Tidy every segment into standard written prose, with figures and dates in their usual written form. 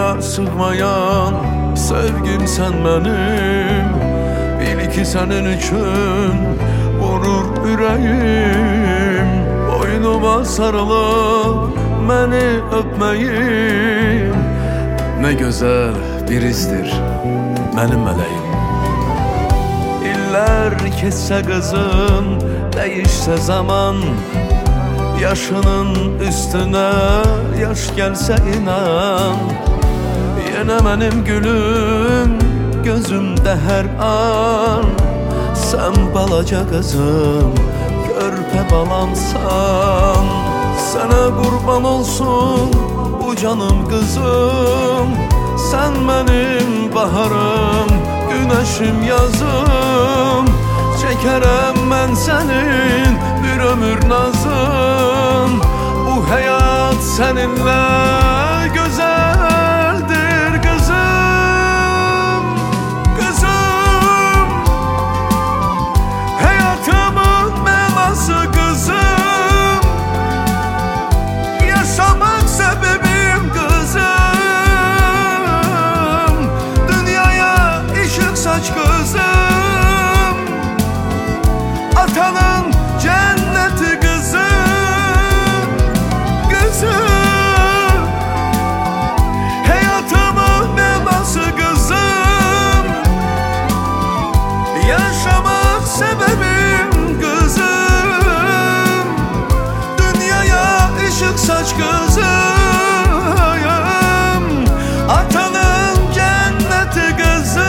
dünya sığmayan sevgim sen benim. Bil ki senin için vurur yüreğim. Boynuma sarılıp beni öpmeyin. Ne güzel bir izdir benim meleğim. İller kesse kızım, değişse zaman, yaşının üstüne yaş gelse inan. Yine benim gülüm gözümde her an. Sen balaca kızım, körpe balamsan. Sana kurban olsun bu canım kızım. Sen benim baharım, güneşim yazım. Çekerem ben senin bir ömür nazım. Bu hayat seninle güzeldir kızım. Kızım, hayatımın belası kızım. Yaşamak sebebim kızım. Dünyaya ışık saç kızım. Atanın cenneti kızım. Kızım, hayatımın belası kızım. Yaşamak sebebim kızım. Dünyaya ışık saç kızım. Atanın cenneti kızım.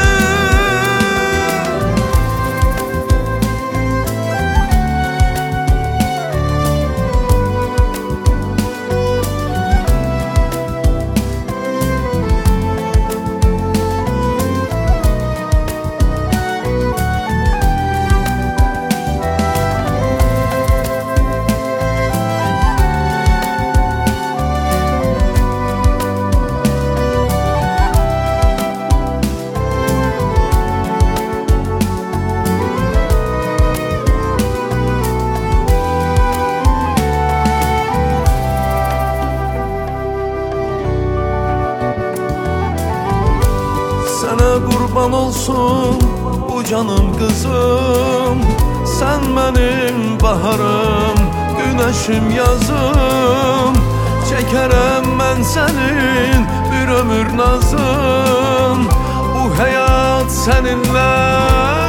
Sana kurban olsun bu canım kızım. Sen benim baharım, güneşim yazım. Çekerem ben senin bir ömür nazım. Bu hayat seninle